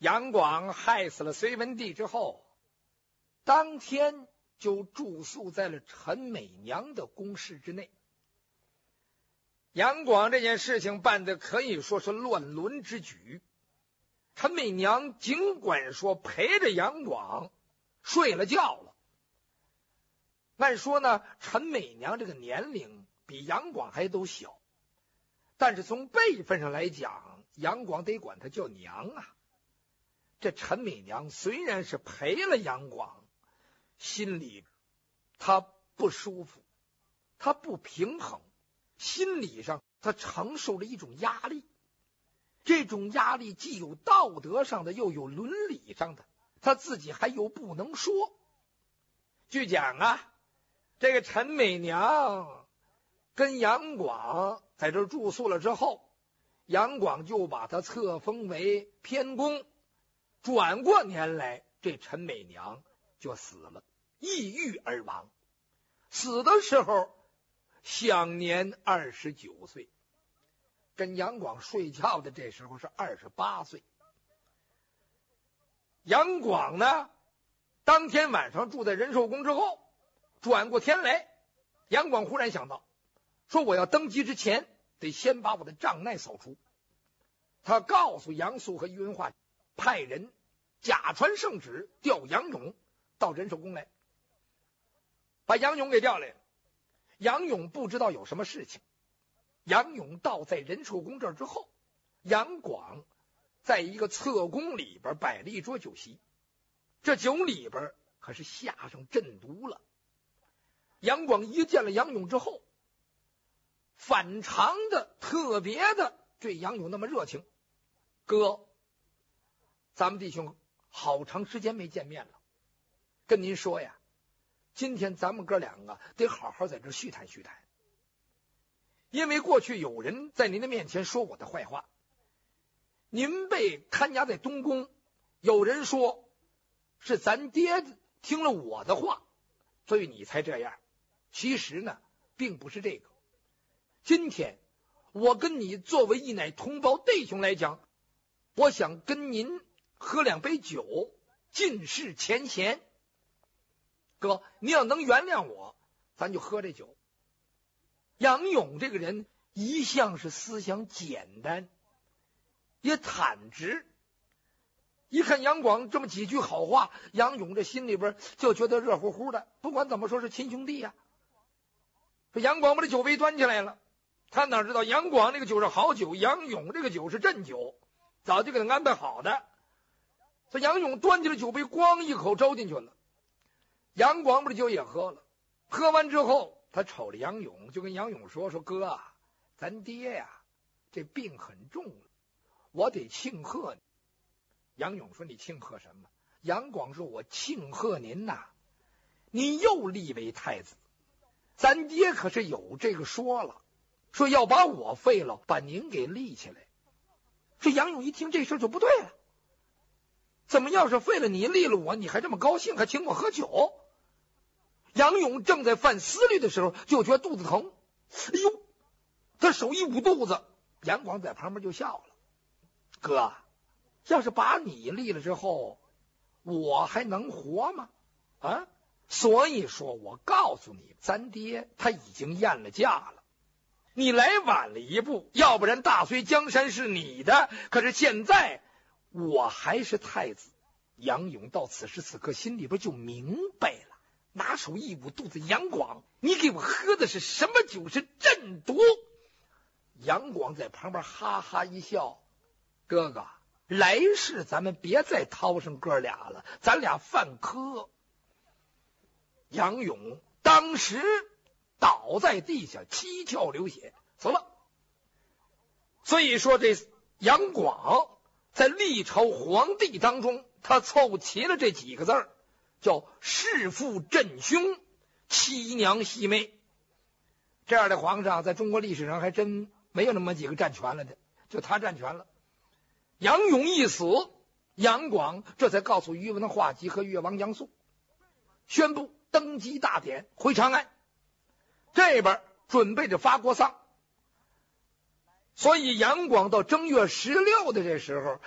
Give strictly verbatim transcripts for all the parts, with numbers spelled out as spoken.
杨广害死了隋文帝之后，当天就住宿在了陈美娘的宫室之内。杨广这件事情办得可以说是乱伦之举。陈美娘尽管说陪着杨广睡了觉了，按说呢，陈美娘这个年龄比杨广还都小，但是从辈分上来讲，杨广得管她叫娘啊。这陈美娘虽然是陪了杨广，心里她不舒服，她不平衡，心理上她承受了一种压力。这种压力既有道德上的，又有伦理上的，她自己还有不能说。据讲啊，这个陈美娘跟杨广在这住宿了之后，杨广就把她册封为偏公。转过年来，这陈美娘就死了，抑郁而亡。死的时候享年二十九岁，跟杨广睡觉的这时候是二十八岁。杨广呢，当天晚上住在仁寿宫之后，转过天来，杨广忽然想到，说我要登基之前得先把我的障碍扫除。他告诉杨素和于文化，派人假传圣旨调杨勇到仁寿宫来，把杨勇给调来了。杨勇不知道有什么事情。杨勇到在仁寿宫这儿之后，杨广在一个侧宫里边摆了一桌酒席，这酒里边可是下上鸩毒了。杨广一见了杨勇之后，反常的特别的对杨勇那么热情。哥，咱们弟兄好长时间没见面了，跟您说呀，今天咱们哥两个得好好在这叙谈叙谈。因为过去有人在您的面前说我的坏话，您被看押在东宫，有人说是咱爹听了我的话，所以你才这样。其实呢，并不是这个。今天我跟你作为一乃同胞弟兄来讲，我想跟您喝两杯酒，尽释前嫌。哥，你要能原谅我，咱就喝这酒。杨勇这个人一向是思想简单，也坦直。一看杨广这么几句好话，杨勇这心里边就觉得热乎乎的。不管怎么说是亲兄弟呀、啊。这杨广把这酒杯端起来了，他哪知道杨广这个酒是好酒，杨勇这个酒是鸩酒，早就给他安排好的。这杨勇端起了酒杯，咣一口招进去了。杨广把这酒也喝了，喝完之后，他瞅着杨勇，就跟杨勇说：“说哥啊，咱爹呀、啊，这病很重了，我得庆贺你。”杨勇说：“你庆贺什么？”杨广说：“我庆贺您呐，您又立为太子。咱爹可是有这个说了，说要把我废了，把您给立起来。”这杨勇一听这事就不对了，怎么要是废了你，立了我，你还这么高兴，还请我喝酒？杨勇正在犯思虑的时候，就觉得肚子疼。哎呦，他手一捂肚子，杨广在旁边就笑了：“哥，要是把你立了之后，我还能活吗？啊，所以说我告诉你，咱爹他已经验了驾了，你来晚了一步，要不然大隋江山是你的，可是现在我还是太子。”杨勇到此时此刻心里边就明白了，拿手一捂肚子：“杨广，你给我喝的是什么酒？是鸩毒。”杨广在旁边哈哈一笑：“哥哥，来世咱们别再掏上哥俩了，咱俩犯科。”杨勇当时倒在地下，七窍流血，死了。所以说，这杨广在历朝皇帝当中，他凑齐了这几个字儿，叫弑父镇兄，妻娘媳妹。这样的皇上在中国历史上还真没有那么几个占全了的，就他占全了。杨勇一死，杨广这才告诉宇文化及和越王杨素，宣布登基大典，回长安。这边准备着发国丧。所以杨广到正月十六的这时候，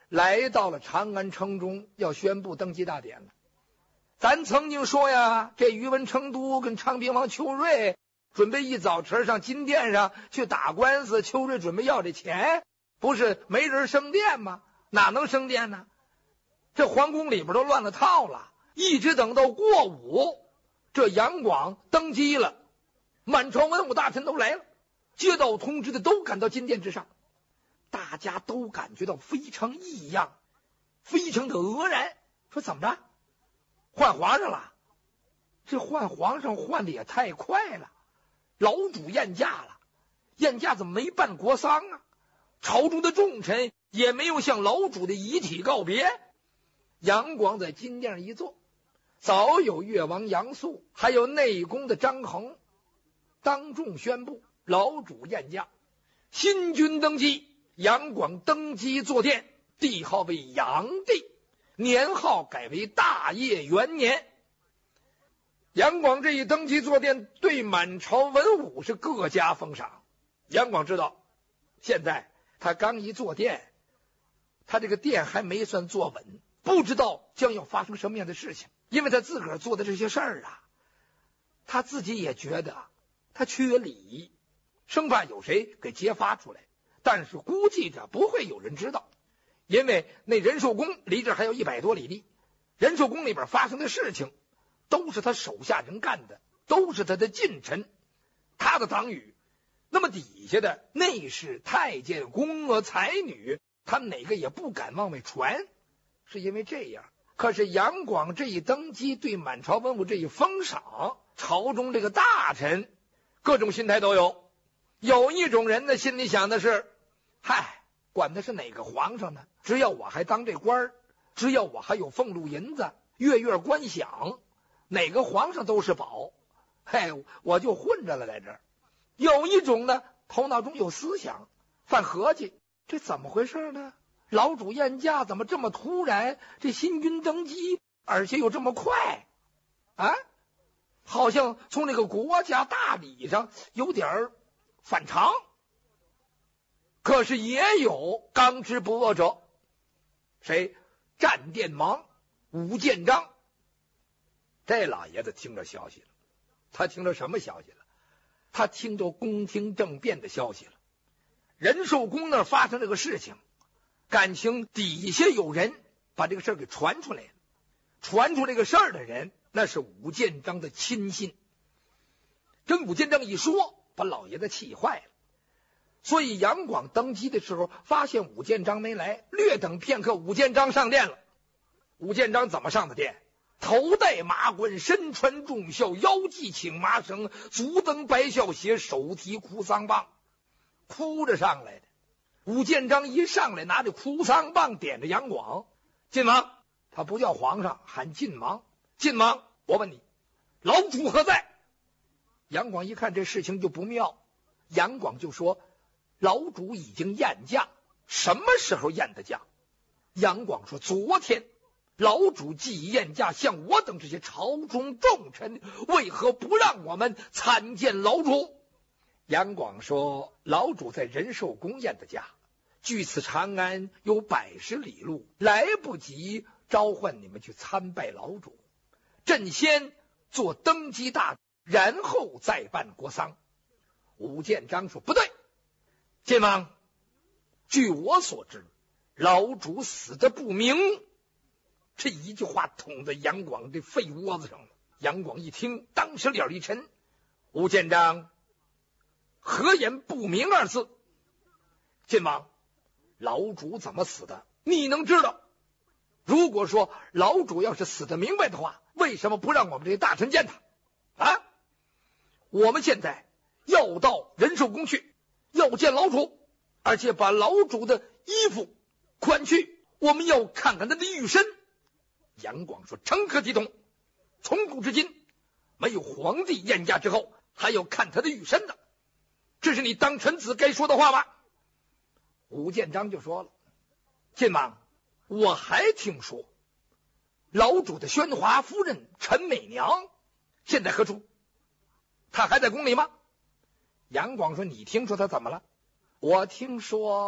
来到了长安城中，要宣布登基大典了。咱曾经说呀，这宇文成都跟长平王邱瑞准备一早晨上金殿上去打官司，邱瑞准备要这钱，不是没人升殿吗？哪能升殿呢？这皇宫里边都乱了套了，一直等到过午，这杨广登基了，满朝文武大臣都来了，接到通知的都赶到金殿之上，大家都感觉到非常异样，非常的愕然，说怎么着？换皇上了？这换皇上换的也太快了，老主宴驾了，宴驾怎么没办国丧啊？朝中的重臣也没有向老主的遗体告别。杨广在金殿上一坐，早有越王杨素，还有内宫的张衡当众宣布老主宴驾，新君登基，杨广登基坐殿，帝号为杨帝，年号改为大业元年。杨广这一登基坐殿，对满朝文武是各家封赏。杨广知道，现在他刚一坐殿，他这个殿还没算坐稳，不知道将要发生什么样的事情。因为他自个儿做的这些事儿啊，他自己也觉得他缺礼，生怕有谁给揭发出来，但是估计着不会有人知道，因为那仁寿宫离这还有一百多里地，仁寿宫里边发生的事情都是他手下人干的，都是他的近臣，他的党羽。那么底下的内侍、太监、宫娥、才女，他们哪个也不敢往外传，是因为这样。可是杨广这一登基，对满朝文武这一封赏，朝中这个大臣各种心态都有。有一种人呢，心里想的是，嗨，管的是哪个皇上呢？只要我还当这官儿，只要我还有俸禄银子，月月官饷，哪个皇上都是宝，嘿，我就混着了在这儿。有一种呢，头脑中有思想，犯合计，这怎么回事呢？老主宴驾怎么这么突然？这新君登基，而且又这么快啊，好像从这个国家大礼上有点反常。可是也有刚直不阿者，谁？战殿王武建章。这老爷子听着消息了，他听着什么消息了？他听着宫廷政变的消息了。仁寿宫那儿发生这个事情，感情底下有人把这个事儿给传出来了，传出这个事儿的人那是武建章的亲信。跟武建章一说，把老爷子气坏了。所以杨广登基的时候，发现武建章没来，略等片刻，武建章上殿了。武建章怎么上的殿？头戴马冠，身穿重孝，腰系请麻绳，足蹬白孝鞋，手提哭丧棒，哭着上来的。武建章一上来，拿着哭丧棒点着杨广，晋王，他不叫皇上，喊晋王。晋王，我问你，老主何在？杨广一看这事情就不妙，杨广就说，老主已经宴驾。什么时候宴的驾？杨广说，昨天。老主既宴驾，像我等这些朝中重臣，为何不让我们参见老主？杨广说，老主在仁寿宫宴的驾，距此长安有百十里路，来不及召唤你们去参拜老主。朕先做登基大，然后再办国丧。武建章说，不对，晋王，据我所知，老主死的不明。这一句话捅在杨广这肺窝子上了。杨广一听，当时脸一沉。武建章何言不明二字？晋王，老主怎么死的你能知道？如果说老主要是死得明白的话，为什么不让我们这些大臣见他啊？我们现在要到仁寿宫去，要见老主，而且把老主的衣服款去，我们要看看他的玉身。杨广说，诚可体统，从古至今没有皇帝宴驾之后还要看他的玉身的，这是你当臣子该说的话吗？武建章就说了，晋王，我还听说老主的宣华夫人陈美娘现在何处？她还在宫里吗？杨广说，你听说她怎么了？我听说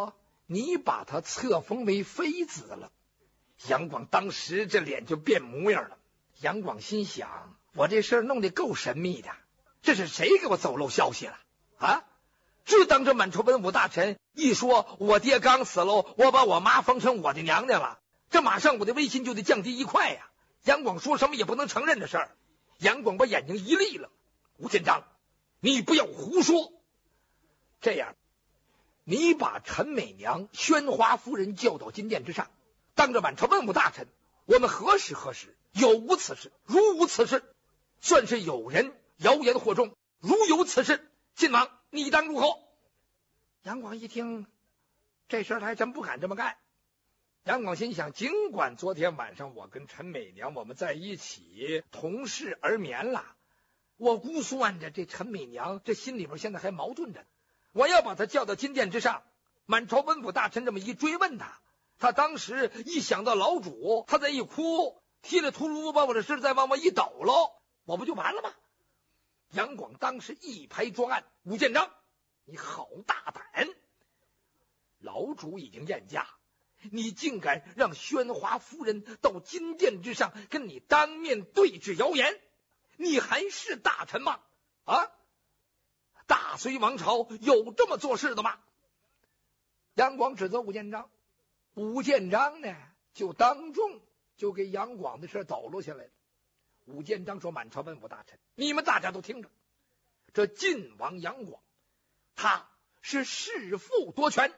你把他册封为妃子了。杨广当时这脸就变模样了。杨广心想，我这事儿弄得够神秘的，这是谁给我走漏消息了啊？这当着满朝文武大臣一说，我爹刚死了，我把我妈封成我的娘娘了，这马上我的威信就得降低一块呀。杨广说什么也不能承认这事儿。杨广把眼睛一立了，吴建章，你不要胡说。这样，你把陈美娘、宣华夫人叫到金殿之上，当着满朝文武大臣，我们核实核实，有无此事？如无此事，算是有人谣言惑众；如有此事，晋王你当如何？杨广一听这事儿，他还真不敢这么干。杨广心想，尽管昨天晚上我跟陈美娘我们在一起同室而眠了，我估算着这陈美娘这心里边现在还矛盾着，我要把她叫到金殿之上，满朝文武大臣这么一追问她，她当时一想到老主，她再一哭，踢了秃噜把我的事再往我一抖喽，我不就完了吗？杨广当时一拍桌案，吴建章，你好大胆！老主已经宴驾，你竟敢让宣华夫人到金殿之上跟你当面对质谣言，你还是大臣吗？啊，大隋王朝有这么做事的吗？杨广指责吴建章，吴建章呢就当众就给杨广的事抖落下来了。吴建章说，满朝文武大臣，你们大家都听着，这晋王杨广他是弑父夺权。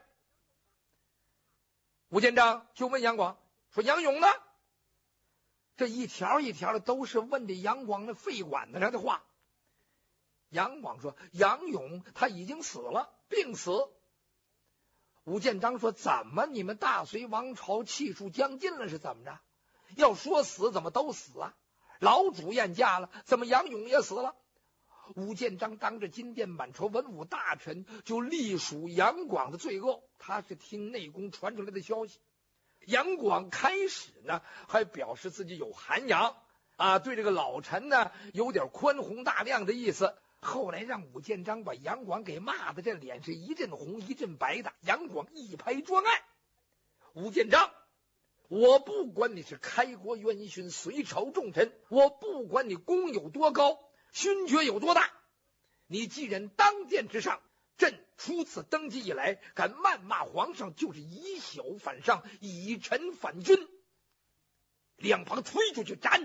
吴建章就问杨广说，杨勇呢？这一条一条的都是问这杨广的肺管子上的话。杨广说，杨勇他已经死了，病死。吴建章说，怎么你们大隋王朝气数将尽了是怎么着？要说死怎么都死啊？老主宴驾了，怎么杨勇也死了？吴建章当着金殿满朝文武大臣就隶属杨广的罪恶，他是听内宫传出来的消息。杨广开始呢还表示自己有涵养啊，对这个老臣呢有点宽宏大量的意思。后来让吴建章把杨广给骂的这脸是一阵红一阵白的。杨广一拍桌案，吴建章，我不管你是开国元勋、隋朝重臣，我不管你功有多高，勋爵有多大，你既然当殿之上，朕初次登基以来敢谩骂皇上，就是以小反上，以臣反君，两旁推出去斩。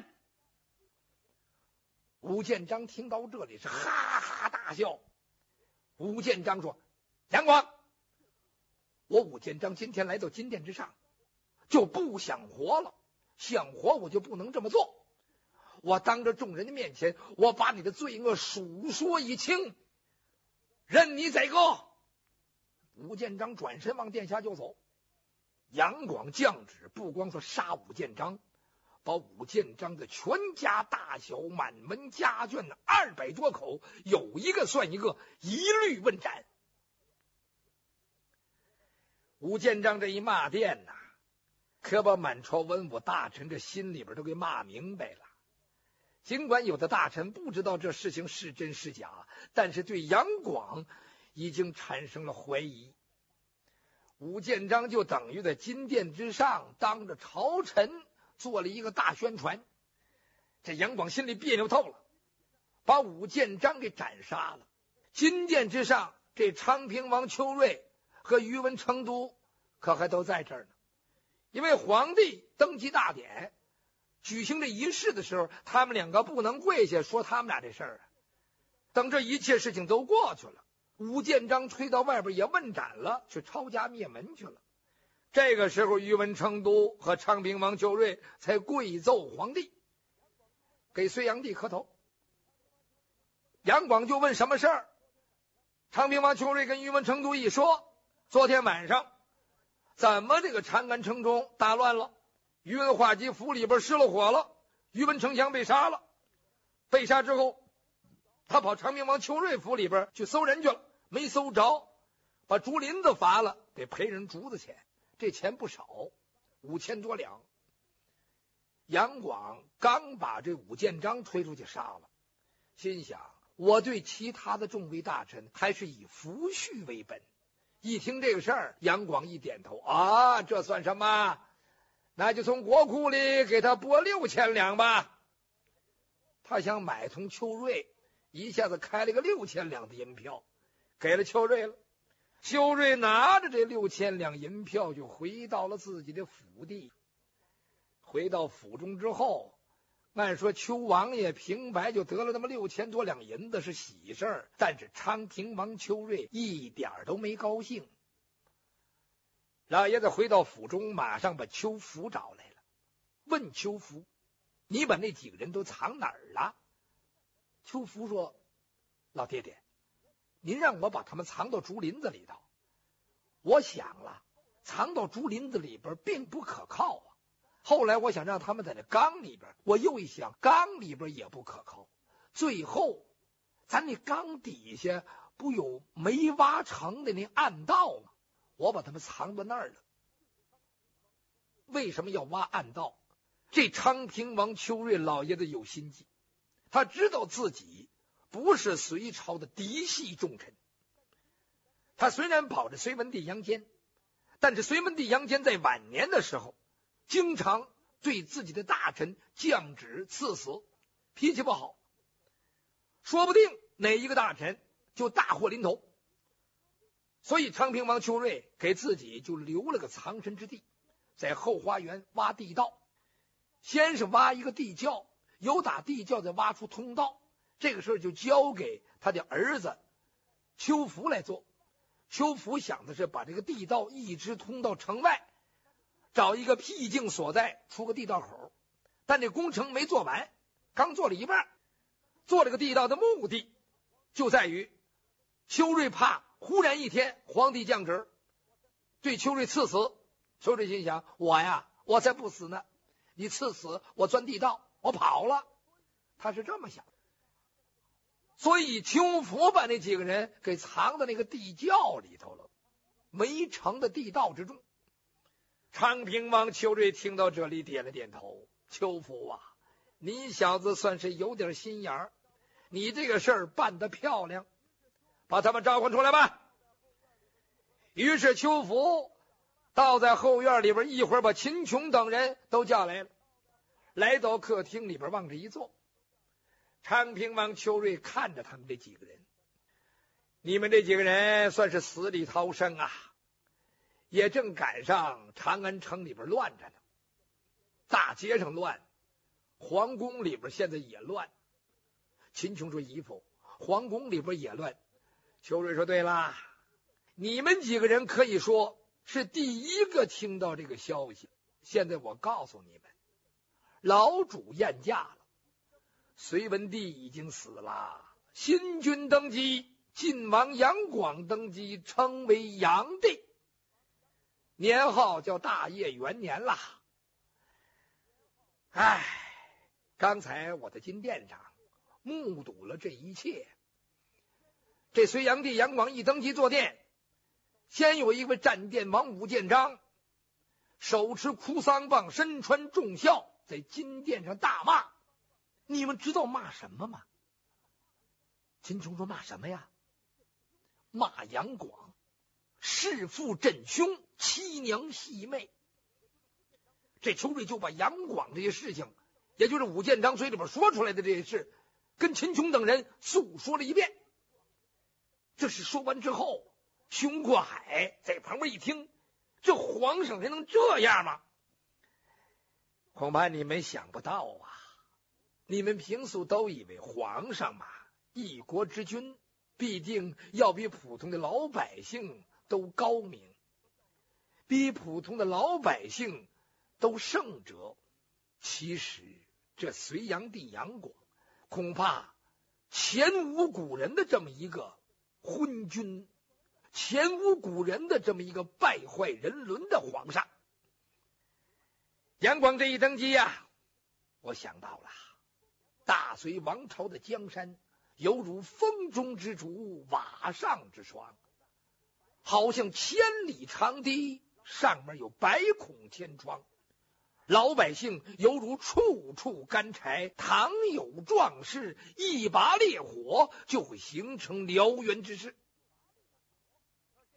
吴建章听到这里是哈哈大笑。吴建章说，杨广，我吴建章今天来到金殿之上就不想活了，想活我就不能这么做，我当着众人的面前，我把你的罪恶数说一清，任你宰割。吴建章转身往殿下就走。杨广降旨，不光说杀吴建章，把吴建章的全家大小满门家眷的二百多口，有一个算一个，一律问斩。吴建章这一骂殿呐、啊，可把满朝文武大臣这心里边都给骂明白了。尽管有的大臣不知道这事情是真是假，但是对杨广已经产生了怀疑。吴建章就等于在金殿之上当着朝臣做了一个大宣传，这杨广心里别扭透了，把吴建章给斩杀了。金殿之上，这昌平王邱瑞和宇文成都可还都在这儿呢。因为皇帝登基大典举行这仪式的时候，他们两个不能跪下说他们俩这事儿啊。等这一切事情都过去了，吴建章推到外边也问斩了，去抄家灭门去了。这个时候，宇文成都和昌平王邱瑞才跪奏皇帝，给隋炀帝磕头。杨广就问什么事儿，昌平王邱瑞跟宇文成都一说，昨天晚上怎么这个长安城中大乱了，宇文化及府里边失了火了，宇文丞相被杀了。被杀之后，他跑长平王邱瑞府里边去搜人去了，没搜着，把竹林子伐了，得赔人竹子钱，这钱不少，五千多两。杨广刚把这武建章推出去杀了，心想我对其他的众位大臣还是以福煦为本， 一听这个事儿，杨广一点头，啊，这算什么？那就从国库里给他拨六千两吧。他想买通邱瑞，一下子开了个六千两的银票，给了邱瑞了。邱瑞拿着这六千两银票就回到了自己的府地。回到府中之后，按说邱王爷平白就得了那么六千多两银子是喜事儿，但是昌平王邱瑞一点都没高兴。老爷子回到府中，马上把邱福找来了，问邱福：“你把那几个人都藏哪儿了？”邱福说：“老爹爹，您让我把他们藏到竹林子里头。我想了，藏到竹林子里边并不可靠啊。后来我想让他们在那缸里边，我又一想，缸里边也不可靠。最后，咱那缸底下不有没挖成的那暗道吗？我把他们藏到那儿了。为什么要挖暗道？这昌平王邱瑞老爷子有心计，他知道自己不是隋朝的嫡系重臣。他虽然保着隋文帝杨坚，但是隋文帝杨坚在晚年的时候经常对自己的大臣降旨赐死，脾气不好，说不定哪一个大臣就大祸临头。所以昌平王邱瑞给自己就留了个藏身之地，在后花园挖地道，先是挖一个地窖，由打地窖再挖出通道，这个事儿就交给他的儿子邱福来做。邱福想的是把这个地道一直通到城外，找一个僻静所在出个地道口，但这工程没做完，刚做了一半。做这个地道的目的就在于邱瑞怕忽然一天皇帝降旨对邱瑞赐死，邱瑞心想，我呀我才不死呢，你赐死我钻地道我跑了，他是这么想。所以邱福把那几个人给藏在那个地窖里头了，没成的地道之中。昌平王邱瑞听到这里点了点头，邱福啊，你小子算是有点心眼儿，你这个事儿办得漂亮，把他们召唤出来吧。于是邱福倒在后院里边，一会儿把秦琼等人都叫来了，来到客厅里边往这一坐。昌平王邱瑞看着他们这几个人，你们这几个人算是死里逃生啊，也正赶上长安城里边乱着呢，大街上乱，皇宫里边现在也乱。秦琼说：“姨父，皇宫里边也乱。”邱瑞说：“对啦，你们几个人可以说是第一个听到这个消息。现在我告诉你们，老主宴驾了，隋文帝已经死了，新君登基，晋王杨广登基，称为杨帝，年号叫大业元年啦。唉，刚才我在金殿上目睹了这一切。这隋炀帝杨广一登基坐殿，先有一位战殿王武建章，手持哭丧棒，身穿重孝，在金殿上大骂。你们知道骂什么吗？秦琼说：“骂什么呀？骂杨广弑父枕兄，妻娘戏妹。”这邱瑞就把杨广这些事情，也就是武建章嘴里边说出来的这些事，跟秦琼等人诉说了一遍。这是说完之后，熊过海在旁边一听，这皇上还能这样吗？恐怕你们想不到啊！你们平素都以为皇上嘛，一国之君必定要比普通的老百姓都高明，比普通的老百姓都圣哲。其实这隋炀帝杨广恐怕前无古人的这么一个昏君，前无古人的这么一个败坏人伦的皇上。杨广这一登基呀、啊，我想到了，大隋王朝的江山犹如风中之烛，瓦上之霜，好像千里长堤，上面有百孔千疮。老百姓犹如处处干柴，倘有壮士一把烈火，就会形成燎原之势。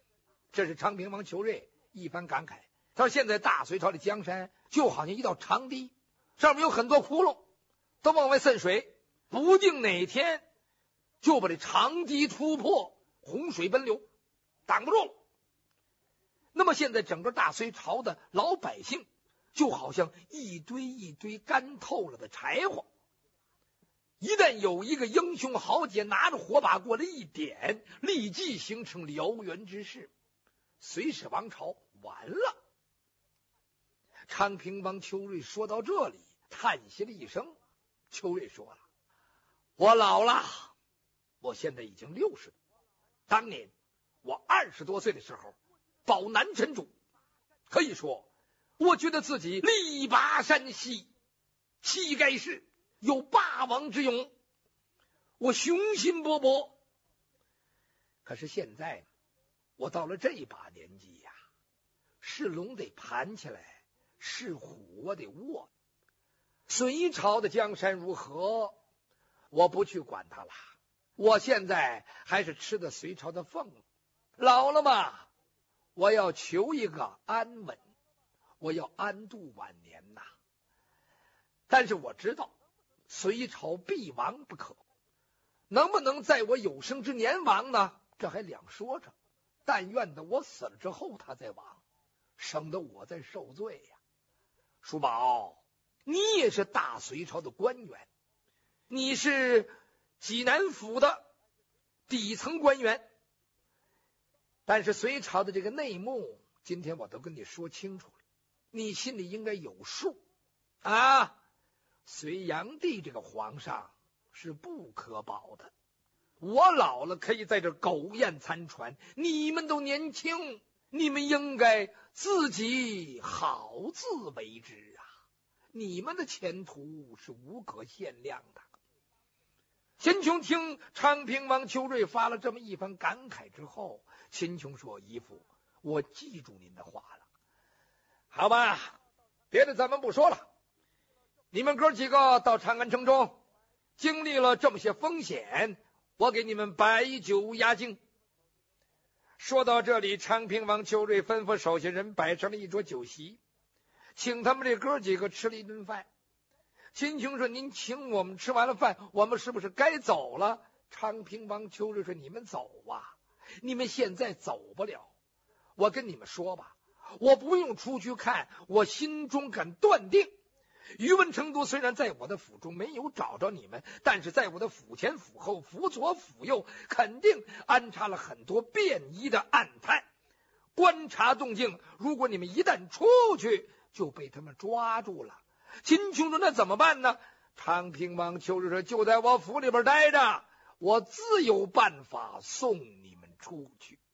这是昌平王裘瑞一番感慨。他说现在大隋朝的江山就好像一道长堤，上面有很多窟窿，都往外渗水，不定哪天就把这长堤突破，洪水奔流，挡不住了。那么现在整个大隋朝的老百姓就好像一堆一堆干透了的柴火，一旦有一个英雄豪杰拿着火把过来一点，立即形成燎原之势，隋氏王朝完了。昌平王裘瑞说到这里叹息了一声。裘瑞说了，我老了，我现在已经六十，当年我二十多岁的时候保南陈主，可以说我觉得自己力拔山兮气盖世，有霸王之勇，我雄心勃勃。可是现在我到了这把年纪呀、啊，是龙得盘起来，是虎我得卧。隋朝的江山如何，我不去管它了。我现在还是吃的隋朝的俸，老了嘛，我要求一个安稳，我要安度晚年呐。但是我知道隋朝必亡不可，能不能在我有生之年亡呢？这还两说着。但愿的我死了之后他再亡，省得我再受罪呀、啊。叔宝，你也是大隋朝的官员，你是济南府的底层官员，但是隋朝的这个内幕今天我都跟你说清楚了，你心里应该有数啊。隋炀帝这个皇上是不可保的，我老了可以在这苟延残喘，你们都年轻，你们应该自己好自为之啊，你们的前途是无可限量的。秦琼听昌平王裘瑞发了这么一番感慨之后，秦琼说，姨父，我记住您的话了。好吧，别的咱们不说了，你们哥几个到长安城中经历了这么些风险，我给你们摆酒压惊。说到这里，昌平王裘瑞吩咐手下人摆上了一桌酒席，请他们这哥几个吃了一顿饭。秦琼说，您请我们吃完了饭，我们是不是该走了？昌平王裘瑞说，你们走啊，你们现在走不了。我跟你们说吧，我不用出去看，我心中敢断定，宇文成都虽然在我的府中没有找着你们，但是在我的府前府后府左府右肯定安插了很多便衣的暗探，观察动静，如果你们一旦出去就被他们抓住了。秦琼说，那怎么办呢？昌平王裘瑞说，就在我府里边待着，我自有办法送你们出去。